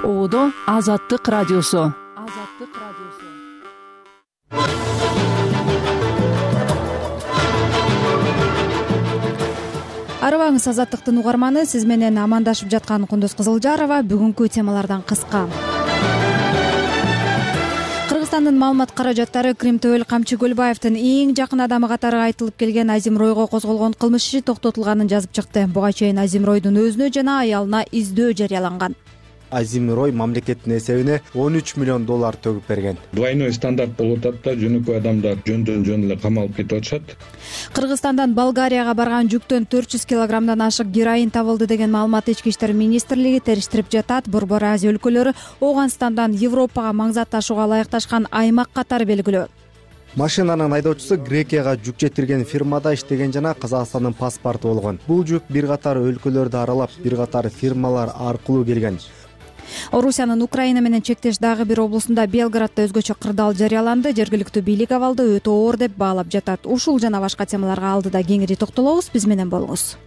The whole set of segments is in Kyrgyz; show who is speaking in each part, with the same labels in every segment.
Speaker 1: Оодо Азаттык радиосу.
Speaker 2: Арыбаңыз Азаттыктын угарманы, сиз менен амандашып жаткан Кундуз Кызылжарова. Бүгүнкү темалардан кыска. Кыргызстандын маалымат каражаттары Крим Төбөл Камчы Көлбаевдин эң жакын адамы катары айтылып келген Азим Ройго козголгон кылмыш иши токтотулганын жазып чыкты. Буга чейин Азим Ройдун өзүнө жана аялына издөө жарыяланган.
Speaker 3: Азим Рой мамлекеттин эсебине $13 миллион төгүп берген.
Speaker 4: Двойной стандарт болуп атат да, жөнөкөй адамдар жөн эле камалып кетип атышат.
Speaker 2: Кыргызстандан Болгарияга барган жүктөн 400 килограммдан ашык героин табылды деген маалымат Ички иштер министрлиги териштирип жатат. Борбор Азия өлкөлөрү Ооганстандан Европага маңзат ташууга ылайыкташкан аймак катары белгилөө.
Speaker 3: Машинанын айдоочусу Грекияга жүк жеткирген фирмада иштеген жана Казакстандын паспорту болгон. Бул жүк бир катар өлкөлөрдү аралап, бир катар фирмалар аркылуу келген.
Speaker 2: Орусиянын Украина менен чектеш дагы бир облусунда Белградда өзгөчө кырдаал жарыяланды. Жергиликтүү бийлик абалды өтө оор деп баалап жатат. Ушул жана башка темаларга алдыда кеңири токтолобуз. Биз менен болуңуз.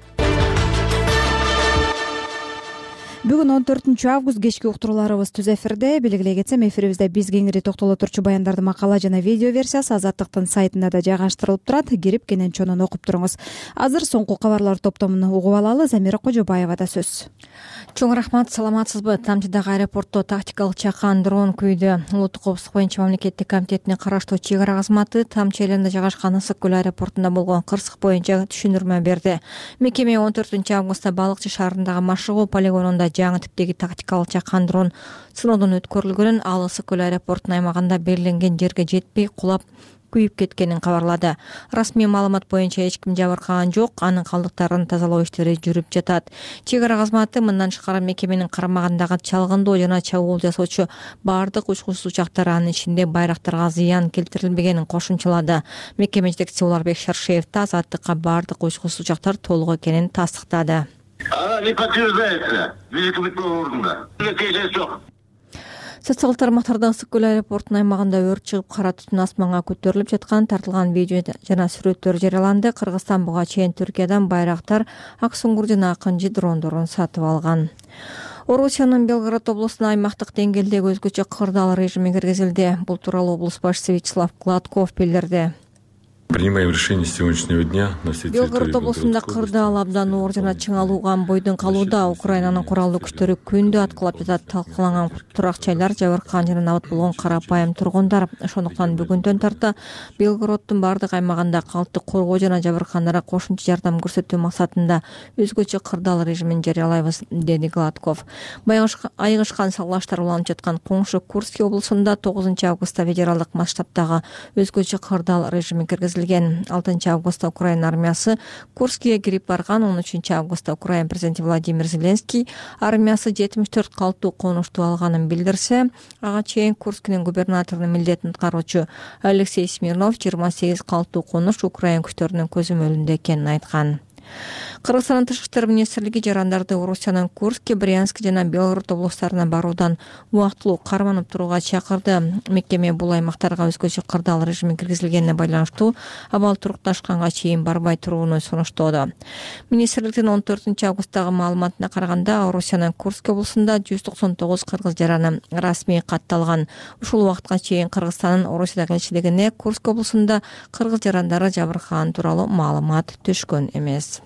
Speaker 2: Бүгүн 14-август кечки уктурууларыбыз түз эфирде. Белгилей кетсем, эфирибизде биз кеңири токтоло турчу баяндарды макала жана видео версиясы Азаттыктын сайтында да жайгаштырылып турат. Кирип кенен чонун окуп туруңуз. Азыр соңку кабарлар топтомун угуп алалы. Замира Кожобаевада сөз.
Speaker 5: Чоң рахмат, саламатсызбы? Тамчыдагы аэропортто тактикалык чакан дрон күйдү. Улуттук коопсуздук боюнча мамлекеттик комитетине караштуу чек ара кызматы Тамчы элинде жайгашкан Ысык көл аэропортунда болгон кырсык боюнча түшүндүрмө берди. Мекеме 14-августта Балыкчы шаарындагы Машыгуу полигонунда жаңы типтеги тактикалык чакан дрон сыноодон өткөрүлгөнүн, ал Ысык көл аэропортунун аймагында белгиленген жерге жетпей кулап күйүп кеткенин кабарлады. Расмий маалымат боюнча эч ким жабыркаган жок, анын калдыктарын тазалоо иштери жүрүп жатат. Чек ара кызматы мындан тышкары мекеменин карамагындагы чалгындоо жана чабуул жасоочу баардык учкучсуз учактар, анын ичинде байрактарга зыян келтирилбегенин кошумчалады. Мекеме жетекчиси Уларбек Шаршеев да Азаттыкка баардык учкучсуз учактар толук экенин тастыктады.
Speaker 6: Не подтверждается. Великобытного ордена. Жок.
Speaker 5: Социалдык тармактарда Ысык көл аэропортунун аймагында өрт чыгып, кара түтүн асманга көтөрүлүп жаткан тартылган видео жана сүрөттөр жарыяланды. Кыргызстан буга чейин Түркиядан байрактар, ак суңгур жана акынжы дрондорун сатып алган. Орусиянын Белгород облусуна аймактык деңгээлдеги өзгөчө кырдаал режими киргизилди. Бул тууралуу облус башчысы Вячеслав Гладков билдирди.
Speaker 4: Принимаем решение с сегодняшнего дня на всей территории
Speaker 5: Белгород облусунда кырдаал абдан оор жана чыңалууган бойдон калууда. Украинанын куралдуу күчтөрү күндү аткылап жатат. Талкаланган турак жайлар, жабыркаган жана набыт болгон карапайым тургундар. Ошондуктан бүгүндөн тарта Белгороддун бардык аймагында калкты коргоо жана жабыркагандарга кошумча жардам көрсөтүү максатында өзгөчө кырдаал режимин жарыялайбыз, деди Гладков. Айыгышкан салаштар уланып жаткан коңшу Курский облусунда 9-августта федералдык масштабтагы өзгөчө кырдаал режими киргизилди. 6-августта Украина армиясы Курскиге кирип барган. 13-августта Украина президенти Владимир Зеленский армиясы 74 калктуу конушту алганын билдирсе, ага чейин Курскинин губернаторунун милдетин аткаруучу Алексей Смирнов 28 калктуу конуш Украина күчтөрүнүн көзөмөлүндө экенин айткан. Кыргызстандын тышкы иштер министрлиги жарандарды Орусиянын Курск, Брянск жана Белгород облустарына баруудан убактылуу карманып турууга чакырды. Мекеме бул аймактарга өзгөчө кырдаал режими киргизилгенине байланыштуу абал турукташканга чейин барбай турууну сунуштоодо. Министрликтин 14-августтагы маалыматына караганда, Орусиянын Курск облусунда 199 кыргыз жараны расмий катталган. Ушул убакытка чейин Кыргызстандын Орусиядагы элчилигине Курск облусунда кыргыз жарандары жабыркаган тууралуу маалымат түшкөн эмес.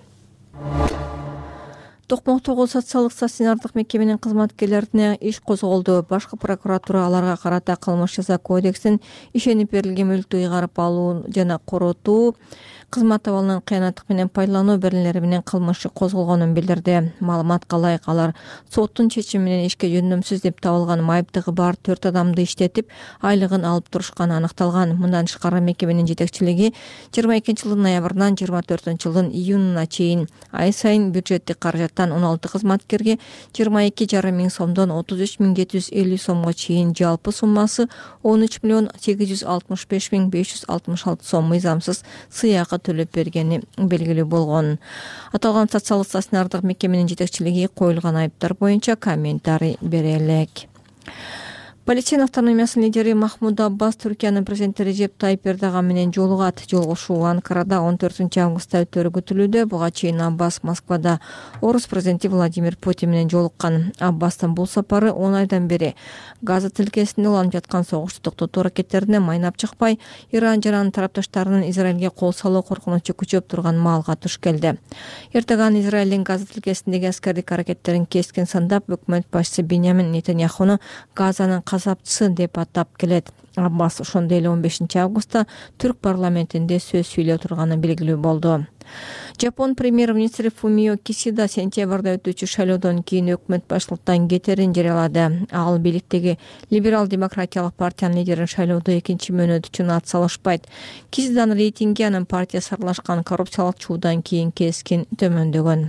Speaker 5: Токмоктогу социалдык стационардык мекеменин кызматкерлерине иш козголду. Башкы прокуратура аларга карата кылмыш жаза кодексин ишенип берилген мүлктү ыйгарып алуу жана коротуу, кызмат абалынын кыянаттык менен пайдалануу беренелери менен кылмышы козголгонун билдирди. Маалыматка ылайык, алар соттун чечими менен ишке жөндөмсүз деп табылган майыптыгы бар 4 адамды иштетип, айлыгын алып турушканы аныкталган. Мындан тышкары мекеменин жетекчилиги 22-жылдын ноябрынан 24-жылдын июнуна чейин ай сайын бюджеттик каражаттан 16 кызматкерге 22,5 миң сомдон 33,750 сомго чейин жалпы суммасы 13,865,566 сом мыйзамсыз сыйакы төлөп бергени белгилүү болгон. Аталган социалдык стационардык мекеменин жетекчилиги коюлган айыптар боюнча комментарий бере элек. Палестина автономиясынын лидери Махмуд Аббас Түркиянын президенти Режеп Тайип Эрдоган менен жолугат. Жолугушуу Анкарада 14-августта өтөрү күтүлүүдө. Буга чейин Аббас Москвада орус президенти Владимир Путин менен жолуккан. Аббастын бул сапары 10 айдан бери Газа тилкесинде уланып жаткан согушту токтотуу аракеттерине майнап чыкпай, Иран жана анын тарапташтарынын Израилге кол салуу коркунучу күчөп турган маалга туш келди. Эрдоган Израилдин Газа тилкесиндеги аскердик аракеттерин кескин сандап, өкмөт башчысы Биньямин Нетаньяхуну Газанын касапчысы деп атап келет. Аббас ошондой эле 15-августта түрк парламентинде сөз сүйлөп турганы белгилүү болду. Жапон премьер-министри Фумио Кисида сентябрда өтүүчү шайлоодон кийин өкмөт башчылыктан кетерин жарыялады. Ал бийликтеги либерал-демократиялык партиянын лидерин шайлоодо экинчи мөөнөт үчүн ат салышпайт. Кисиданын рейтинги анын партиясы аралашкан коррупциялык чуудан кийин кескин төмөндөгөн.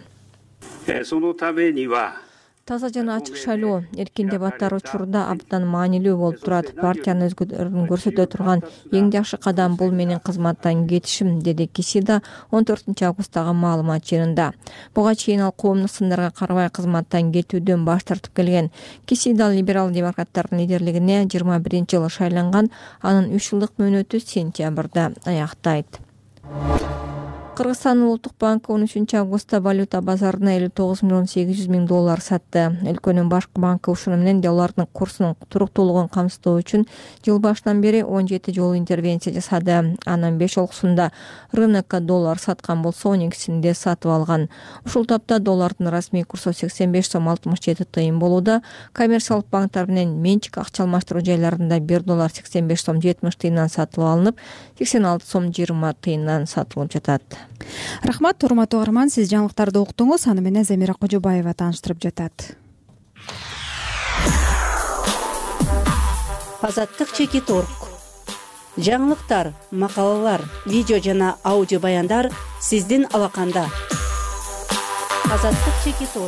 Speaker 5: Таза жана ачык шайлоо эркин дебаттар учурда абдан маанилүү болуп турат. Партиянын өзгөрүүн көрсөтө турган эң жакшы кадам бул менин кызматтан кетишим, деди Кисида 14-августтагы маалымат жыйынында. Буга чейин ал коомдук сындарга карабай кызматтан кетүүдөн баш тартып келген. Кисида либерал-демократтардын лидерлигине 21-жылы шайланган, анын 3 жылдык мөөнөтү сентябрда аяктайт. Кыргызстандын Улуттук банкы 13-августта валюта базарына $59,800,000 сатты. Өлкөнүн башкы банкы ушуну менен доллардын курсунун туруктуулугун камсыздоо үчүн жыл башынан бери 17 жолу интервенция жасады. Анын 5 олкусунда рынокко доллар саткан болсо, 12-синде сатып алган. Ушул тапта доллардын расмий курсу 85 сом 67 тыйын болууда. Коммерциялык банктар менен менчик акча алмаштыруу жайларында 1 доллар 85 сом 70 тыйындан сатылып алынып, 86 сом 20 тыйындан сатылып жатат.
Speaker 2: Рахмат, урматтуу угарман, сиз жаңылыктарды уктуңуз. Аны менен Замира Кожобаева тааныштырып жатат.
Speaker 7: Азаттык Чекиторг. Жаңылыктар, макалалар, видео жана аудио баяндар сиздин алаканда. Азаттык Чекиторг.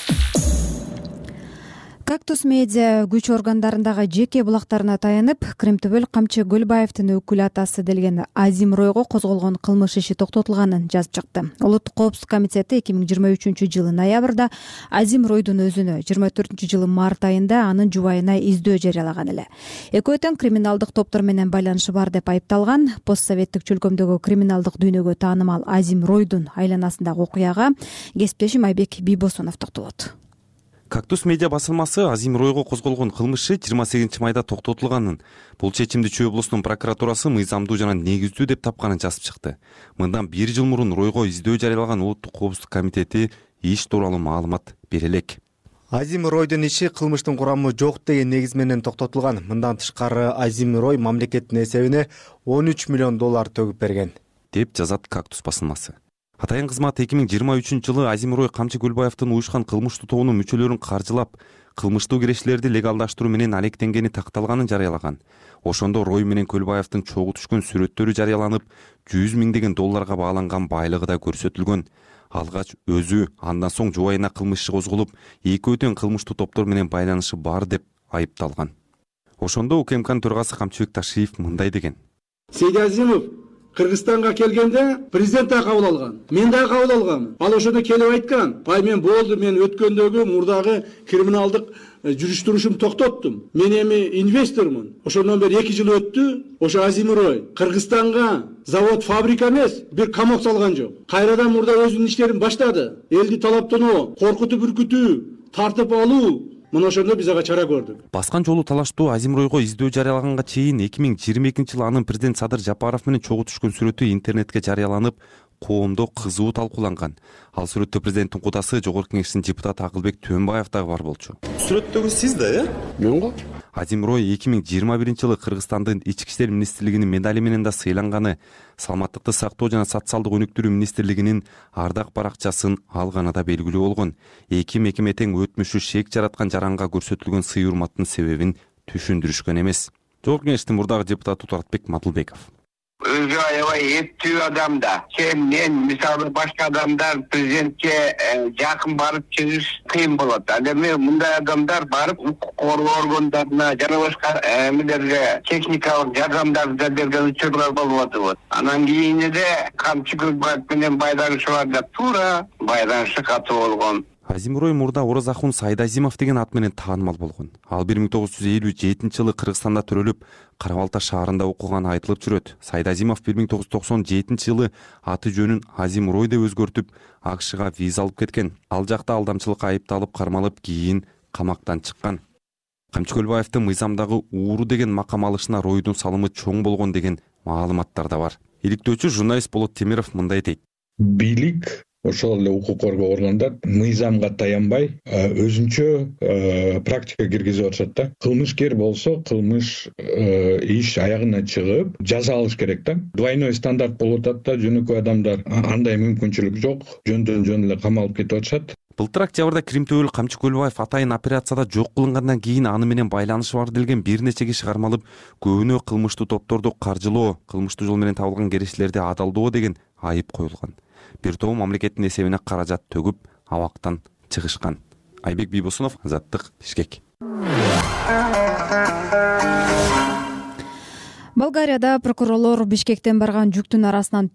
Speaker 2: Кактус медиа күч органдарындагы жеке булактарына таянып, Кремтөбөл Камчы Гөлбаевдин өкүл атасы делген Азим Ройго козголгон кылмыш иши токтотулганын жазып чыкты. Улуттук коопсуздук комитети 2023-жылы ноябрда Азим Ройдун өзүнө, 24-жылы март айында анын жубайына издөө жарыялаган эле. Экөө тең криминалдык топтор менен байланышы бар деп айыпталган. Постсоветтик чөлкөмдөгү криминалдык дүйнөгө таанымал Азим Ройдун айланасындагы окуяга кесиптешим Айбек Бийбосунов токтолот.
Speaker 8: Кактус медиа басылмасы Азим Ройго козголгон кылмышы 28-майда токтотулганын, бул чечимди Чүй облусунун прокуратурасы мыйзамдуу жана негиздүү деп тапканын жазып чыкты. Мындан 1 жыл мурун Ройго издөө жарыялаган Улуттук коопсуздук комитети иш тууралуу маалымат бере элек.
Speaker 3: Азим Ройдун иши кылмыштын курамы жок деген негиз менен токтотулган. Мындан тышкары Азим Рой мамлекеттин эсебине $13 миллион төгүп берген,
Speaker 8: деп жазат Кактус басылмасы. Атайын кызмат 2023-жылы Азим Рой Камчы Гөлбаевдин уюшкан кылмыштуу тобунун мүчөлөрүн каржылап, кылмыштуу кирешилерди легалдаштыруу менен алектенгени такталганын жарыялаган. Ошондо Рой менен Гөлбаевдин чогуу түшкөн сүрөттөрү жарыяланып, $100 миңдеген байланган байлыгы да көрсөтүлгөн. Алгач өзү, андан соң жубайына кылмыш иши козголуп, экөө тең кылмыштуу топтор менен байланышы бар деп айыпталган. Ошондо УКМКнын төрагасы Камчыбек Ташиев мындай деген:
Speaker 9: Сейди Азимов Кыргызстанга келгенде президент да кабыл алган. Мен да кабыл алгам. Ал ошондо келип айткан: "Бай, мен болду, мен өткөндөгү мурдагы криминалдык жүрүш-турушум токтоттум. Мен эми инвестормун." Ошондон бери 2 жыл өттү. Ошо Азим Рой Кыргызстанга завод, фабрика эмес, бир камок салган жок. Кайрадан мурда өзүнүн иштерин баштады. Элди талаптануу, коркутуп үркүтүү, тартып алуу. Мына ошондо биз ага чара көрдүк.
Speaker 8: Баскан жолу талаштуу Азим Ройго издөө жарыялаганга чейин 2022-жылы анын президент Садыр Жапаров менен чогуу түшкөн сүрөтү интернетке жарыяланып, коомдо кызуу талкууланган. Ал сүрөттө президенттин кудасы Жогорку Кеңештин депутаты Акылбек Төөнбаев дагы бар болчу.
Speaker 10: Сүрөттөгү сиз да, Мен го?
Speaker 8: Азим Рой 2021-жылы Кыргызстандын Ички иштер министрлигинин медали менен да сыйланганы, саламаттыкты сактоо жана социалдык өнүктүрүү министрлигинин ардак баракчасын алганы да белгилүү болгон. Эки мекеме тең өтмүшү шек жараткан жаранга көрсөтүлгөн сый урматтын себебин түшүндүрүшкөн эмес. Жогорку Кеңештин мурдагы депутаты Туратбек Мадылбеков:
Speaker 6: Өзгө аябай эптүү адам да. Мен мисалы башка адамдар президентке жакын барып чыгыш кыйын болот. Ал эми мындай адамдар барып укук коргоо органдарына жана башка эмелерге техникалык жардамдарды да берген учурлар болуп атат. Анан кийин эле Камчы Гөлбаев менен байланышы бар да туура байланышы катуу болгон.
Speaker 8: Азимрой мурда Оразахун Сайдазимов деген ат менен таанымал болгон. Ал 1957 жылы Кыргызстанда төрөлүп, Кара-Балта шаарында окуганы айтылып жүрөт. Сайдазимов 1997 жылы аты жөнүн Азимрой деп өзгөртүп, АКШга виза алып кеткен. Ал жакта алдамчылыкка айыпталып, кармалып, кийин камактан чыккан. Камчы Көлбаевдин мыйзамдагы ууру деген макам алышына Ройдун салымы чоң болгон деген маалыматтар да бар. Иликтөөчү журналист Болот Темиров мындай дейт.
Speaker 4: Бийлик ошол эле укук коргоо органдар мыйзамга таянбай өзүнчө практика киргизип атышат да. Кылмышкер болсо кылмыш иш аягына чыгып жаза алыш керек да. Двойной стандарт болуп атат да, жөнөкөй адамдар андай мүмкүнчүлүк жок, жөндөн жөн эле камалып кетип атышат.
Speaker 8: Былтыр октябрда Кримтөбөл Камчы Көлбаев атайын операцияда жок кылынгандан кийин аны менен байланышы бар делген бир нече киши кармалып, көбүнө кылмыштуу топторду каржылоо, кылмыштуу жол менен табылган керештерди адалдоо деген айып коюлган. Бир топ мамлекеттин эсебине каражат төгүп, абактан чыгышкан. Айбек Бийбосунов, Азаттык, Бишкек.
Speaker 2: Болгарияда прокурорлор Бишкектен барган жүктүн арасынан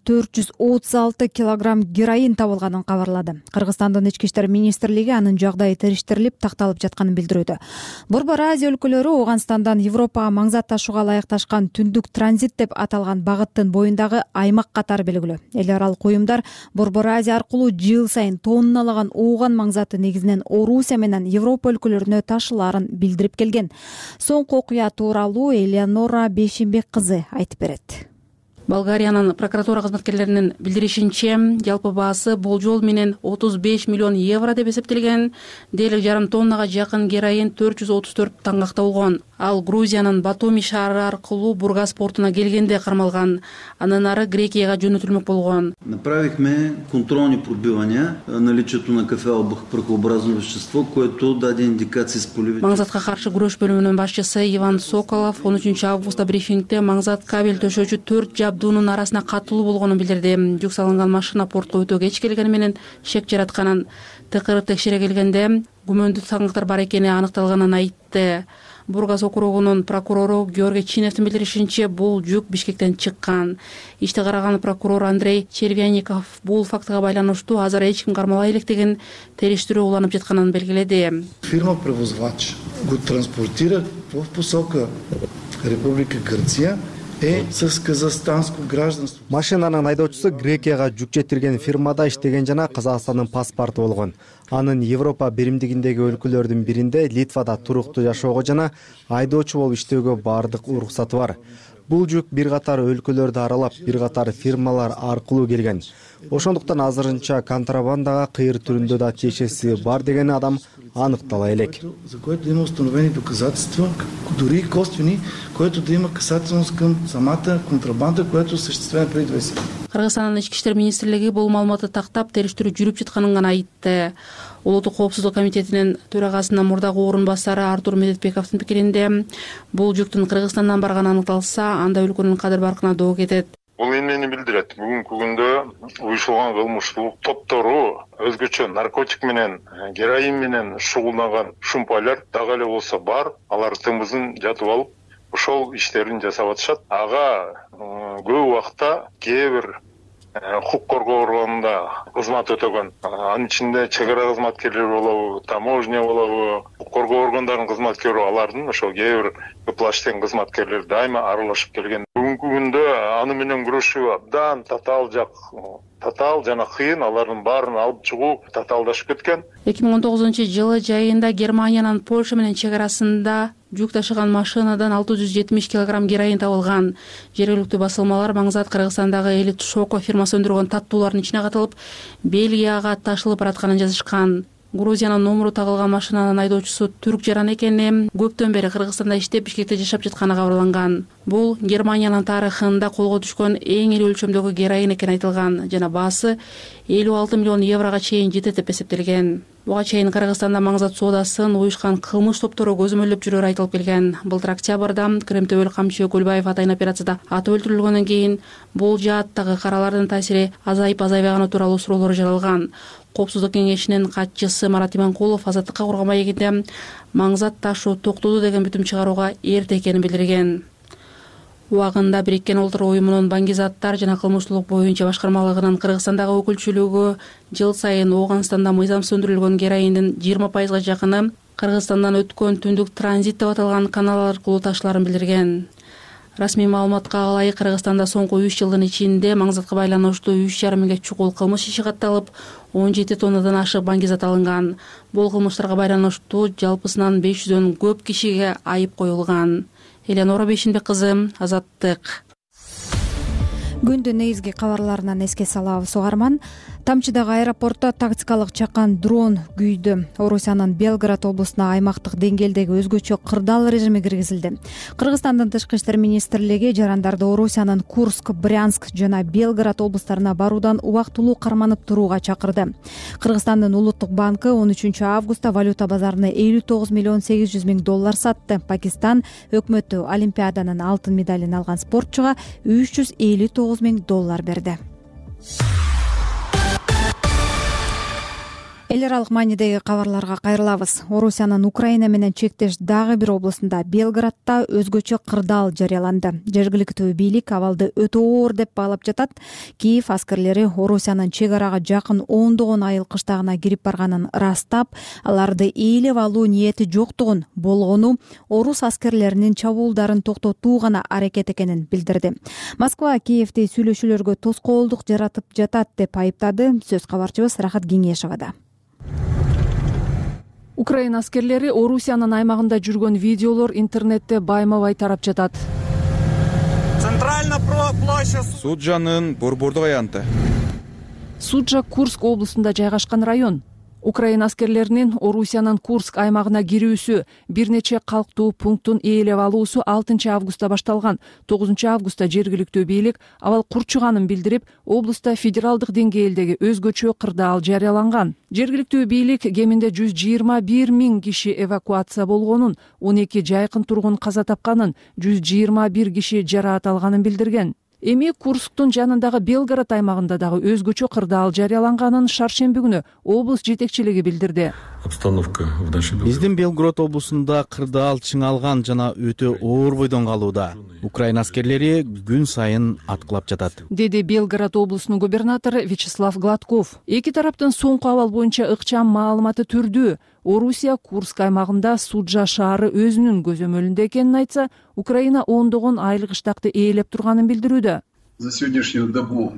Speaker 2: 436 килограмм героин табылганын кабарлады. Кыргызстандын ички иштер министрлиги анын жагдайы териштирилип, такталып жатканын билдирүүдө. Борбор Азия өлкөлөрү Ооганстандан Европага маңзат ташууга ылайыкташкан түндүк транзит деп аталган багыттын боюндагы аймак катары белгилүү. Эл аралык уюмдар Борбор Азия аркылуу жыл сайын тонналаган ооган маңзаты негизинен Орусия менен Европа өлкөлөрүнө ташылаарын билдирип келген. Соңку окуя тууралуу Элеонора Бейшенбек кызы айтып берет.
Speaker 11: Болгариянын прокуратура кызматкерлеринин билдиришинче, жалпы баасы болжол менен 35 миллион евро деп эсептелген. Дээрлик жарым тоннага жакын героин 434 таңгакта болгон. Ал Грузиянын Батуми шаары аркылуу Бургас портуна келгенде кармалган. Андан ары Грекияга жөнөтүлмөк болгон.
Speaker 12: Направихме контролни пробивания наличието на кафеол прахообразно вещество, което даде индикации с полевите.
Speaker 11: Маңзатка каршы күрөш бөлүмүнүн башчысы Иван Соколов 13 августта брифингде маңзат кабель төшөөчү 4 жабдуунун арасына катылуу болгонун билдирди. Жүк салынган машина портко өтө кеч келгени менен шек жаратканын, тыкырып текшере келгенде күмөндүү таңгактар бар экени аныкталганын айтты. Бургас округунун прокурору Георгий Чиневдин билдиришинче, бул жүк Бишкектен чыккан. Ишти караган прокурор Андрей Червяников бул фактыга байланыштуу азыр эч ким кармалбай элек деген териштирүү уланып жатканын белгиледи.
Speaker 13: Фирма-превозвач го транспортира в посока Република Грция с казахстанско гражданство.
Speaker 3: Машинанын айдоочусу Грекияга жүк жетирген фирмада иштеген жана Казакстандын паспорту болгон. Анын Европа биримдигиндеги өлкөлөрдүн биринде Литвада туруктуу жашоого жана айдоочу болуп иштөөгө бардык уруксаты бар. Бул жүк бир катар өлкөлөрдү аралап, бир катар фирмалар аркылуу келген. Ошондуктан азырынча контрабандага кыйыр түрүндө да тиешеси бар деген адам аныктала элек.
Speaker 13: За което има установени доказателства, дори и косвени, което да има касателност към самата контрабанда, която осъществена преди 20 години.
Speaker 11: Кыргызстандын ички иштер министрлиги бул маалыматты тактап, териштирүү жүрүп жатканын гана айтты. Улуттук коопсуздук комитетинин төрагасынын мурдагы орун басары Артур Медетбековдун пикиринде, бул жүктүн Кыргызстандан барганы аныкталса, анда өлкөнүн кадыр баркына доо кетет.
Speaker 14: Бул эмнени билдирет? Бүгүнкү күндө уюшулган кылмыштуулук топтору өзгөчө наркотик менен, героин менен шугулданган шумпайлар дагы эле болсо бар, алар тымызын жатып алып, ошол иштерин жасап атышат. Ага көп убакта кээ бир укук коргоо органында кызмат өтөгөн, анын ичинде чек ара кызматкерлери болобу, таможня болобу, укук коргоо органдарынын кызматкери, алардын ошол кээ бир плаштен кызматкерлери дайыма аралашып келген. Бүгүнкү күндө аны менен күрөшүү абдан татаал жана кыйын, алардын баарын алып чыгуу татаалдашып кеткен.
Speaker 11: 2019 жылы жайында Германиянын Польша менен чек арасында жүк ташыган машинадан 670 килограмм героин табылган. Жергиликтүү басылмалар маңзат Кыргызстандагы Элит Шоко фирмасы өндүргөн таттуулардын ичине катылып, Бельгияга ташылып баратканын жазышкан. Грузиянын номуру тагылган машинанын айдоочусу түрк жаран экени көптөн бери Кыргызстанда иштеп, Бишкекте жашап жатканы кабарланган. Бул Германиянын тарыхында колго түшкөн эң ири өлчөмдөгү героин экени айтылган жана баасы 56 миллион еврога чейин жетет деп эсептелген. Буга чейин Кыргызстанда маңзат соодасын уюшкан кылмыш топтору көзөмөлдөп жүрөрү айтылып келген. Былтыр октябрда Кримтөбөл Камчы Көлбаев атайын операцияда атып өлтүрүлгөндөн кийин бул жааттагы каралардын таасири азайып азайбаганы тууралуу суроолор жаралган. Коопсуздук кеңешинин катчысы Марат Иманкулов Азаттыкка курган маегинде маңзат ташуу токтоду деген бүтүм чыгарууга эрте экенин билдирген. убагында Бириккен Улуттар уюмунун баңгизаттар жана кылмыштуулук боюнча башкармалыгынын Кыргызстандагы өкүлчүлүгү жыл сайын Ооганстанда мыйзамсыз өндүрүлгөн героиндин 20%га жакыны Кыргызстандан өткөн түндүк транзит деп аталган канал аркылуу ташыларын билдирген. Расмий маалыматка ылайык Кыргызстанда соңку 3 жылдын ичинде маңзатка байланыштуу 3,5 миңге чукул кылмыш иши катталып, 17 тоннадан ашык баңгизат алынган. Бул кылмыштарга байланыштуу жалпысынан 500дөн көп кишиге айып коюлган. Эленора Бейшинбек кызы, Азаттык.
Speaker 2: Күндүн негизги кабарларынан эске салабыз угарман. Тамчыдагы аэропортто тактикалык чакан дрон күйдү. Орусиянын Белград облусуна аймактык деңгээлдеги өзгөчө кырдаал режими киргизилди. Кыргызстандын Тышкы иштер министрлиги жарандарды Орусиянын Курск, Брянск жана Белград облустарына баруудан убактылуу карманып турууга чакырды. Кыргызстандын Улуттук банкы 13 августта валюта базарына 59 миллион 800 миң доллар сатты. Пакистан өкмөтү Олимпиаданын алтын медалин алган спортчуга 359 миң доллар берди. Эл аралык маанидеги кабарларга кайрылабыз. Орусиянын Украина менен чектеш дагы бир облусунда Белградда өзгөчө кырдаал жарыяланды. Жергиликтүү бийлик абалды өтө оор деп баалап жатат. Киев аскерлери Орусиянын чек арага жакын ондогон айыл кыштагына кирип барганын ырастап, аларды ээлеп алуу ниети жоктугун, болгону орус аскерлеринин чабуулдарын токтотуу гана аракет экенин билдирди. Москва Киевди сүйлөшүүлөргө тоскоолдук жаратып жатат деп айыптады. Сөз кабарчыбыз Рахат Кеңешовада.
Speaker 1: Украина аскерлери Орусиянын аймагында жүргөн видеолор интернетте байма-бай тарап жатат.
Speaker 15: Суджанын борбордук аянты.
Speaker 1: Суджа Курск облусунда жайгашкан район. Украина аскерлеринин Орусиянын Курск аймагына кирүүсү, бир нече калктуу пункттун ээлеп алуусу 6 августта башталган. 9 августта жергиликтүү бийлик абал курчуганын билдирип, облуста федералдык деңгээлдеги өзгөчө кырдаал жарыяланган. Жергиликтүү бийлик кеминде 121 миң киши эвакуация болгонун, 12 жайкын тургун каза тапканын, 121 киши жараат алганын билдирген. Эми Курсктун жанындагы Белград аймагында дагы өзгөчө кырдаал жарыяланганын шаршемби күнү облус жетекчилиги билдирди.
Speaker 16: Биздин Белград облусунда кырдаал чыңалган жана өтө оор бойдон калууда. Украина аскерлери күн сайын аткылап жатат,
Speaker 1: деди Белград облусунун губернатору Вячеслав Гладков. Эки тараптын соңку абал боюнча ыкчам маалыматы түрдүү. Орусия Курск аймагында Суджа шаары өзүнүн көзөмөлүндө экенин айтса, Украина ондогон айыл кыштакты ээлеп турганын билдирүүдө.
Speaker 17: За сегодняшнюю добу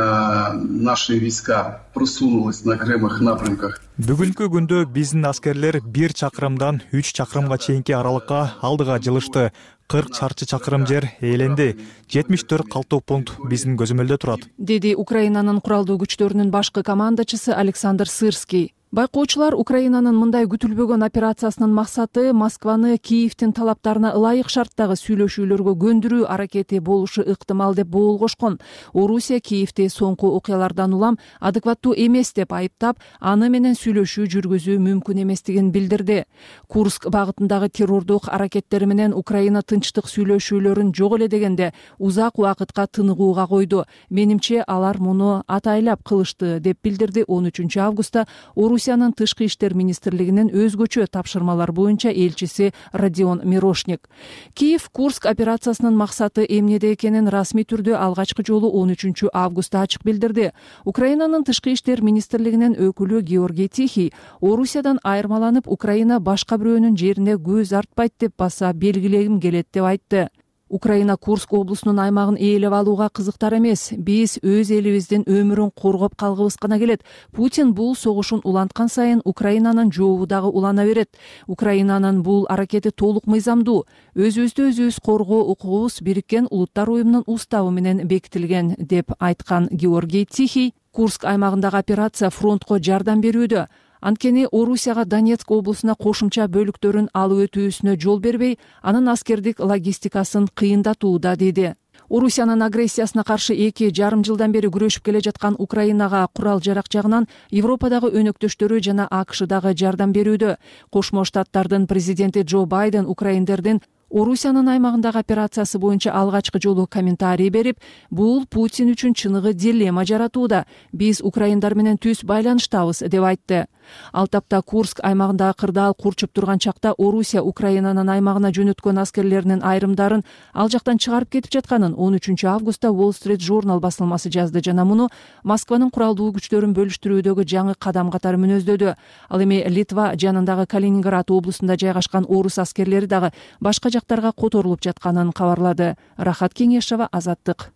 Speaker 17: наши войска просунулись на окремых напрямках.
Speaker 18: Бүгүнкү күндө биздин аскерлер 1 чакырымдан 3 чакырымга чейинки аралыкка алдыга жылышты. 40 чарчы чакырым жер ээленди. 74 калктуу пункт биздин көзөмөлдө турат,
Speaker 1: деди Украинанын куралдуу күчтөрүнүн башкы командачысы Александр Сырский. Байкоочулар Украинанын мындай күтүлбөгөн операциясынын максаты Москваны Киевдин талаптарына ылайык шарттагы сүйлөшүүлөргө көндүрүү аракети болушу ыктымал деп боолгошкон. Орусия Киевди соңку окуялардан улам адекваттуу эмес деп айыптап, аны менен сүйлөшүү жүргүзүү мүмкүн эместигин билдирди. Курск багытындагы террордук аракеттери менен Украина тынчтык сүйлөшүүлөрүн жок эле дегенде узак убакытка тыныгууга койду. Менимче алар муну атайлап кылышты деп билдирди 13 августта Орусиянын Тышкы иштер министрлигинин өзгөчө тапшырмалар боюнча элчиси Родион Мирошник. Киев Курск операциясынын максаты эмнеде экенин расмий түрдө алгачкы жолу 13 августта ачык билдирди. Украинанын Тышкы иштер министрлигинин өкүлү Георгий Тихий Орусиядан айырмаланып Украина башка бирөөнүн жерине көз артпайт деп баса белгилегим келет деп айтты. Украина Курск облусунун аймагын ээлеп алууга кызыктар эмес. Биз өз элибиздин өмүрүн коргоп калгыбыз гана келет. Путин бул согушун уланткан сайын Украинанын жообу дагы улана берет. Украинанын бул аракети толук мыйзамдуу. Өзүбүздү өзүбүз коргоо укугубуз Бириккен Улуттар уюмунун уставы менен бекитилген деп айткан Георгий Тихий. Курск аймагындагы операция фронтко жардам берүүдө. Анткени Орусияга Донецк облусуна кошумча бөлүктөрүн алып өтүүсүнө жол бербей, анын аскердик логистикасын кыйындатууда деди. Орусиянын агрессиясына каршы 2,5 жылдан бери күрөшүп келе жаткан Украинага курал жарак жагынан Европадагы өнөктөштөрү жана АКШдагы жардам берүүдө. Кошмо Штаттардын президенти Джо Байден украиндердин Орусиянын аймагындагы операциясы боюнча алгачкы жолу комментарий берип, бул Путин үчүн чыныгы дилемма жаратууда. Биз украиндар менен түз байланыштабыз деп айтты. Ал тапта Курск аймагындагы кырдаал курчуп турган чакта Орусия Украинанын аймагына жөнөткөн аскерлеринин айрымдарын ал жактан чыгарып кетип жатканын 13 августта Wall Street Journal басылмасы жазды жана муну Москванын куралдуу күчтөрүн бөлүштүрүүдөгү жаңы кадам катары мүнөздөдү. Ал эми Литва жанындагы Калининград облусунда жайгашкан орус аскерлери дагы башка жактарга которулуп жатканын кабарлады. Рахат Кеңешова, Азаттык.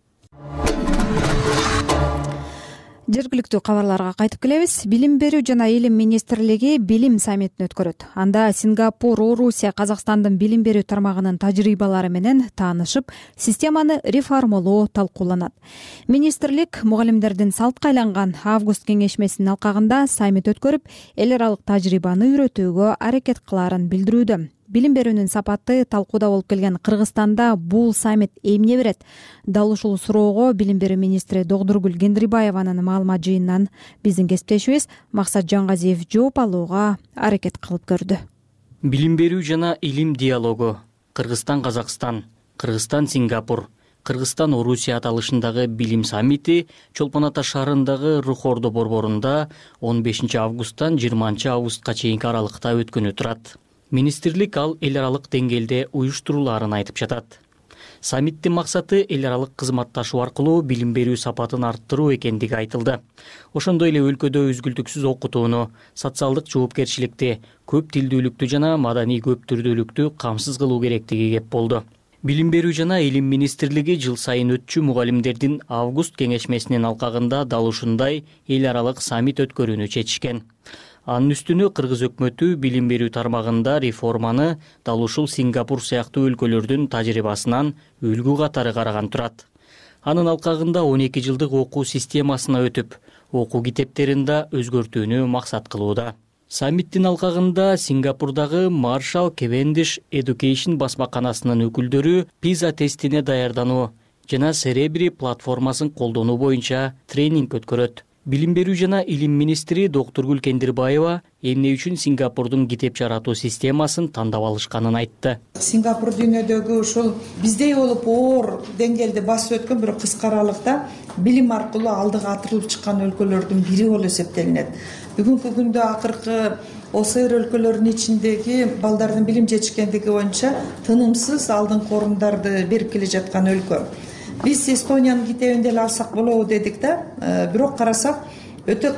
Speaker 2: Жергиликтүү кабарларга кайтып келебиз. Билим берүү жана илим министрлиги билим саммитин өткөрөт. Анда Сингапур, Орусия, Казакстандын билим берүү тармагынын тажрыйбалары менен таанышып, системаны реформалоо талкууланат. Министрлик мугалимдердин салтка айланган август кеңешмесинин алкагында саммит өткөрүп, эл аралык тажрыйбаны үйрөтүүгө аракет кылаарын билдирүүдө. Билим берүүнүн сапаты талкууда болуп келген Кыргызстанда бул саммит эмне берет? Дал ушул суроого билим берүү министри Догдургүл Кендирбаеванын маалымат жыйынынан биздин кесиптешибиз Максат Жангазиев жооп алууга аракет кылып көрдү.
Speaker 19: Билим берүү жана илим диалогу Кыргызстан-Казакстан, Кыргызстан-Сингапур, Кыргызстан-Орусия аталышындагы билим саммити Чолпон Ата шаарындагы Рухордо борборунда 15 августтан 20 августка чейинки аралыкта өткөнү турат. Министрлик ал эл аралык деңгээлде уюштурулаарын айтып жатат. Саммиттин максаты эл аралык кызматташуу аркылуу билим берүү сапатын арттыруу экендиги айтылды. Ошондой эле өлкөдө үзгүлтүксүз окутууну, социалдык жоопкерчиликти, көп тилдүүлүктү жана маданий көп түрдүүлүктү камсыз кылуу керектиги кеп болду. Билим берүү жана илим министрлиги жыл сайын өтчү мугалимдердин август кеңешмесинин алкагында дал ушундай эл аралык саммит өткөрүүнү чечишкен. Анын үстүнө кыргыз өкмөтү билим берүү тармагында реформаны дал ушул Сингапур сыяктуу өлкөлөрдүн тажрыйбасынан үлгү катары караган турат. Анын алкагында 12 жылдык окуу системасына өтүп, окуу китептерин да өзгөртүүнү максат кылууда. Саммиттин алкагында Сингапурдагы Marshall Cavendish Education басмаканасынын өкүлдөрү PISA тестине даярдануу жана Cerebri платформасын колдонуу боюнча тренинг өткөрөт. Билим берүү жана илим министри Докторгүл Кендирбаева эмне үчүн Сингапурдун китеп жаратуу системасын тандап алышканын айтты.
Speaker 20: Сингапур дүйнөдөгү ушул биздей болуп оор деңгээлде басып өткөн бирок кыска аралыкта билим аркылуу алдыга атырылып чыккан өлкөлөрдүн бири болуп эсептелинет. Бүгүнкү күндө акыркы ОСР өлкөлөрүнүн ичиндеги балдардын билим жетишкендиги боюнча тынымсыз алдыңкы орундарды берип келе жаткан өлкө. Биз Эстониянын китебин деле алсак болобу дедик да, бирок карасак өтө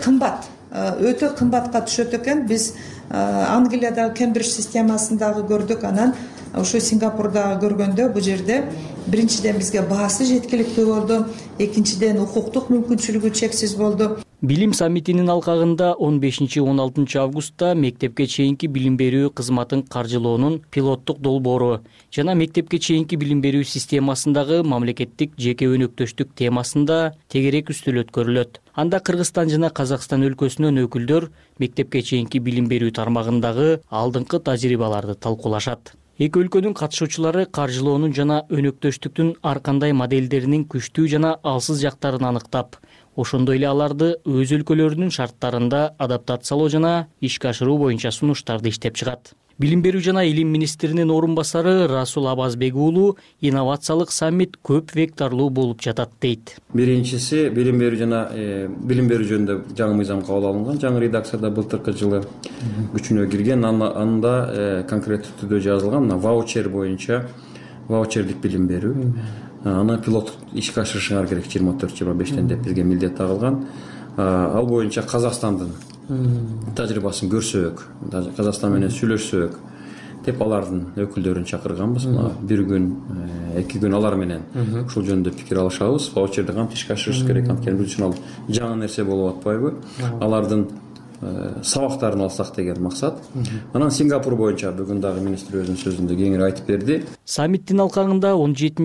Speaker 20: кымбатка түшөт экен. Биз Англиядагы Кембридж системасын дагы көрдүк, анан ошо Сингапурда көргөндө бул жерде биринчиден бизге баасы жеткиликтүү болду, экинчиден укуктук мүмкүнчүлүгү чексиз болду.
Speaker 19: Билим саммитинин алкагында 15-16 августта мектепке чейинки билим берүү кызматын каржылоонун пилоттук долбоору жана мектепке чейинки билим берүү системасындагы мамлекеттик жеке өнөктөштүк темасында тегерек үстүл өткөрүлөт. Анда Кыргызстан жана Казакстан өлкөсүнөн өкүлдөр мектепке чейинки билим берүү тармагындагы алдыңкы тажрыйбаларды талкуулашат. Эки өлкөнүн катышуучулары каржылоонун жана өнөктөштүктүн ар кандай моделдеринин күчтүү жана алсыз жактарын аныктап, ошондой эле аларды өз өлкөлөрүнүн шарттарында адаптациялоо жана ишке ашыруу боюнча сунуштарды иштеп чыгат. Билим берүү жана илим министринин орун басары Расул Абазбек уулу инновациялык саммит көп векторлуу болуп жатат дейт.
Speaker 21: Биринчиси билим берүү жана билим берүү жөнүндө жаңы мыйзам кабыл алынган, жаңы редакцияда былтыркы жылы күчүнө кирген. Анда конкреттүү түрдө жазылган ваучер боюнча ваучерлик билим берүү. Аны пилоттук ишке ашырышыңар керек 24-25 деп бизге милдет тагылган. Ал боюнча Казакстандын тажрыйбасын көрсөк, Казакстан менен сүйлөшсөк деп алардын өкүлдөрүн чакырганбыз. Бир күн, 2 күн алар менен ушул жөнүндө пикир алышабыз. Ваучерди кантип ишке ашырыш керек, анткени бул үчүн ал жаңы нерсе болуп атпайбы? Алардын сабактарын алсак деген максат. Анан Сингапур боюнча бүгүн дагы министр өзүнүн сөзүндө кеңири айтып берди.
Speaker 19: Саммиттин алкагында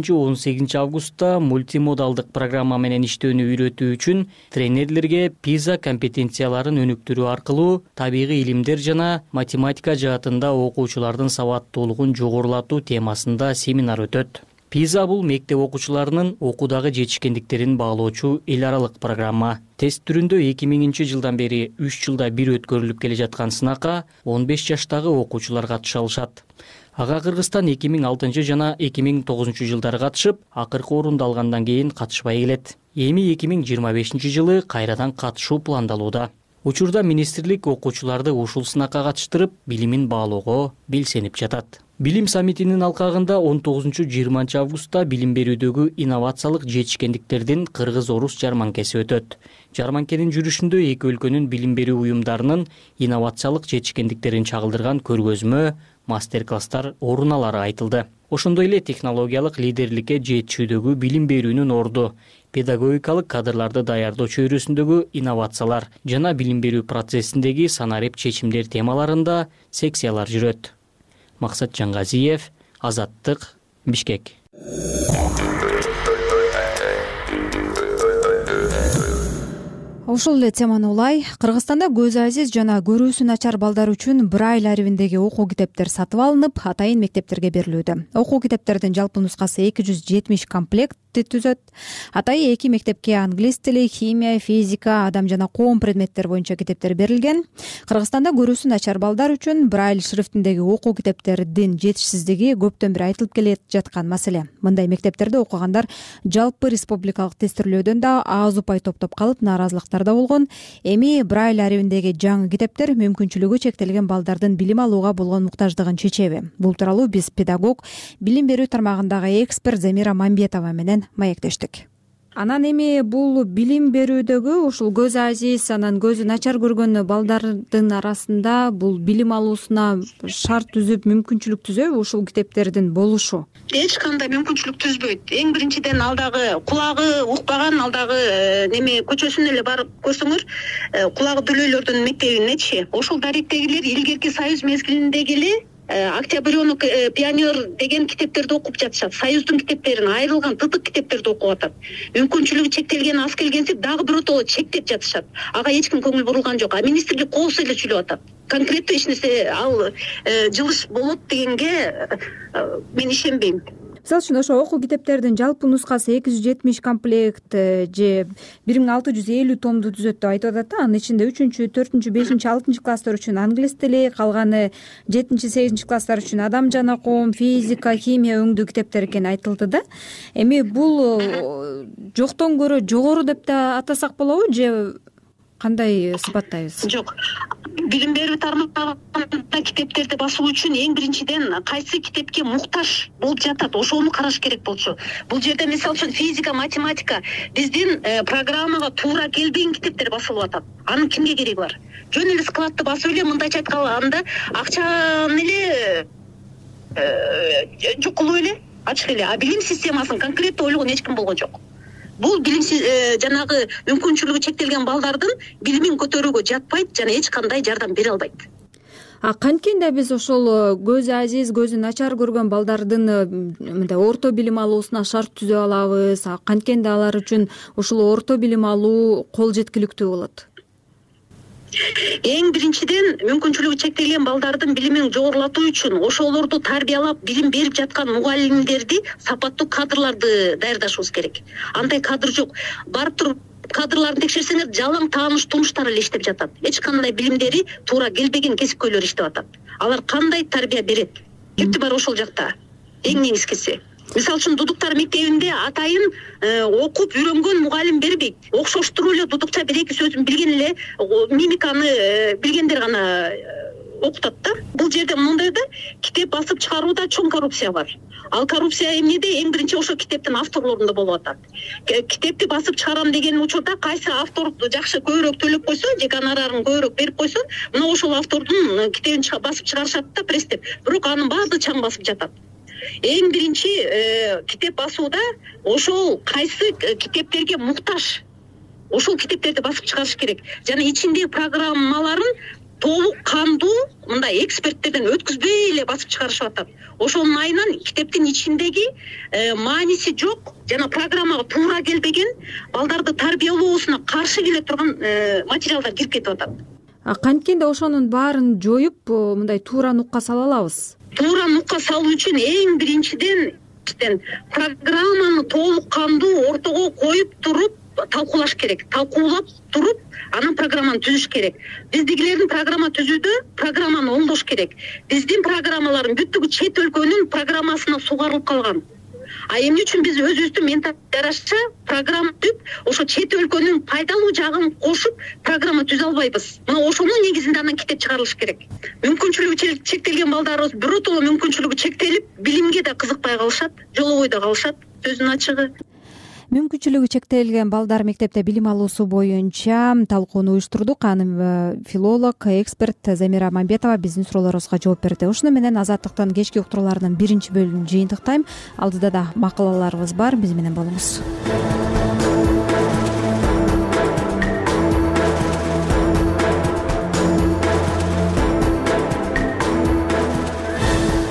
Speaker 19: 17-18 августта мультимодалдык программа менен иштөөнү үйрөтүү үчүн тренерлерге PISA компетенцияларын өнүктүрүү аркылуу табигый илимдер жана математика жаатында окуучулардын сабаттуулугун жогорулатуу темасында семинар өтөт. PISA бул мектеп окуучуларынын окуудагы жетишкендиктерин баалоочу эл аралык программа. Тест түрүндө 2000 жылдан бери 3 жылда бир өткөрүлүп келе жаткан сынакка 15 жаштагы окуучулар катыша алышат. Ага Кыргызстан 2006 жана 2009 жылдары катышып, акыркы орунду алгандан кийин катышпай келет. Эми 2025 жылы кайрадан катышуу пландалууда. Учурда министрлик окуучуларды ушул сынакка катыштырып, билимин баалоого белсенип жатат. Билим саммитинин алкагында 19-20 августта билим берүүдөгү инновациялык жетишкендиктердин кыргыз-орус жарманкеси өтөт. Жарманкенин жүрүшүндө эки өлкөнүн билим берүү уюмдарынын инновациялык жетишкендиктерин чагылдырган көргөзмө, мастер-класстар орун алары айтылды. Ошондой эле технологиялык лидерликке жетишүүдөгү билим берүүнүн орду, педагогикалык кадрларды даярдоо чөйрөсүндөгү инновациялар жана билим берүү процессиндеги санарип чечимдер темаларында секциялар жүрөт. Максат Жаңгазиев, Азаттык, Бишкек.
Speaker 2: Ушул эле теманы улай, Кыргызстанда көзү азиз жана көрүүсү начар балдар үчүн Брайль арибиндеги окуу китептер сатып алынып, атайын мектептерге берилүүдө. Окуу китептердин жалпы нускасы 270 комплектти түзөт. Атайын 2 мектепке англис тили, химия, физика, адам жана коом предметтер боюнча китептер берилген. Кыргызстанда көрүүсү начар балдар үчүн Брайль шрифтиндеги окуу китептердин жетишсиздиги көптөн бери айтылып келе жаткан маселе. Мындай мектептерде окугандар жалпы республикалык тестирлөөдөн да аз упай топтоп калып, нааразылыктар болгон. Эми Брайль арибиндеги жаңы китептер мүмкүнчүлүгү чектелген балдардын билим алууга болгон муктаждыгын чечеби? Бул тууралуу биз педагог, билим берүү тармагындагы эксперт Замира Мамбетова менен маектештик. Анан эми бул билим берүүдөгү ушул көзү азиз, анан көзү начар көргөн балдардын арасында бул билим алуусуна шарт түзүп, мүмкүнчүлүк түзөбү ушул китептердин болушу?
Speaker 5: Эч кандай мүмкүнчүлүк түзбөйт. Эң биринчиден алдагы кулагы укпаган, алдагы неме көчөсүнө эле барып көрсөңөр, кулагы дүлөйлөрдүн мектебинечи. Ошол даректегилер илгерки Союз мезгилиндеги эле Октябрёнок, Пионер деген китептерди окуп жатышат. Союздун китептерин, айрылган тытык китептерди окуп атат. Мүмкүнчүлүгү чектелген аз келгенсип дагы биротоло чектеп жатышат. Ага эч ким көңүл бурулган жок. А министрлик коосу эле сүйлөп атат. Конкреттүү эч нерсе ал жылыш болот дегенге мен ишенбейм.
Speaker 2: Мисалы үчүн ошо окуу китептердин жалпы нускасы 270 комплект же 1650 томду түзөт деп айтып атат. Анын ичинде 3-чү, 4-чү, 5-чи, 6-чы класстар үчүн англис тили, калганы 7-чи, 8-чи класстар үчүн адам жана коом, физика, химия өңдүү китептер экени айтылды да. Эми бул жоктон көрө жогору деп да атасак болобу же кандай сыпаттайбыз?
Speaker 5: Жок. Билим берүү тармагында китептерди басуу үчүн эң биринчиден кайсы китепке муктаж болуп жатат, ошону караш керек болчу. Бул жерде мисалы үчүн физика, математика биздин программага туура келбеген китептер басылып атат. Анын кимге кереги бар? Жөн эле складты басып эле, мындайча айтканда акчаны эле жукулуп эле ачык эле. А билим системасын конкреттүү ойлогон эч ким болгон жок. Бул билимсиз жанагы мүмкүнчүлүгү чектелген балдардын билимин көтөрүүгө жатпайт жана эч кандай жардам бере албайт.
Speaker 2: Канткенде биз ошол көзү азиз, көзү начар көргөн балдардын мындай орто билим алуусуна шарт түзө алабыз? Канткенде алар үчүн ушул орто билим алуу кол жеткиликтүү болот?
Speaker 5: Эң биринчиден мүмкүнчүлүгү чектелген балдардын билимин жогорулатуу үчүн ошолорду тарбиялап билим берип жаткан мугалимдерди, сапаттуу кадрларды даярдашыбыз керек. Андай кадр жок. Барып туруп кадрларын текшерсеңер, жалаң тааныш тумуштар эле иштеп жатат. Эч кандай билимдери туура келбеген кесипкөйлөр иштеп атат. Алар кандай тарбия берет? Кепти бар ошол жакта. Эң негизгиси. Мисалы үчүн дудуктар мектебинде атайын окуп үйрөнгөн мугалим бербейт. Окшоштуруп эле дудукча бир-эки сөзүн билген эле мимиканы билгендер гана окутат да. Бул жерде мындай да китеп басып чыгарууда чоң коррупция бар. Ал коррупция эмнеде? Эң биринчи ошо китептин авторлорунда болуп атат. Китепти басып чыгарам деген учурда кайсы автор жакшы көбүрөөк төлөп койсо, же гонорарын көбүрөөк берип койсо, мына ошол автордун китебин басып чыгарышат да пресстеп. Бирок анын баардыгы чаң басып жатат. Эң биринчи китеп басууда ошол кайсы китептерге муктаж, ошол китептерди басып чыгарыш керек. Жана ичиндеги программаларын толук кандуу мындай эксперттерден өткүзбөй эле басып чыгарышып атат. Ошонун айынан китептин ичиндеги мааниси жок жана программага туура келбеген, балдарды тарбиялоосуна каршы келе турган материалдар кирип кетип атат.
Speaker 2: Канткенде ошонун баарын жоюп, мындай туура нукка сала алабыз?
Speaker 5: Туура нукка салуу үчүн эң биринчиден программаны толук кандуу ортого коюп туруп талкуулаш керек. Талкуулап туруп, анан программаны түзүш керек. Биздегилердин программа түзүүдө программаны оңдош керек. Биздин программалардын бүттүгү чет өлкөнүн программасына сугарылып калган. эмне үчүн биз өзүбүздүн менталитке жараша программа түзүп ошо чет өлкөнүн пайдалуу жагын кошуп программа түзө албайбыз? Мына ошонун негизинде анан китеп чыгарылыш керек. Мүмкүнчүлүгү чектелген балдарыбыз биротоло мүмкүнчүлүгү чектелип, билимге да кызыкпай калышат, жолобой да калышат. Сөздүн ачыгы.
Speaker 2: Мүмкүнчүлүгү чектелген балдар мектепте билим алуусу боюнча талкууну уюштурдук. Аны филолог, эксперт Замира Мамбетова биздин суроолорубузга жооп берди. Ушуну менен Азаттыктын кечки уктурууларынын биринчи бөлүмүн жыйынтыктайм. Алдыда да макалаларыбыз бар. Биз менен болуңуз.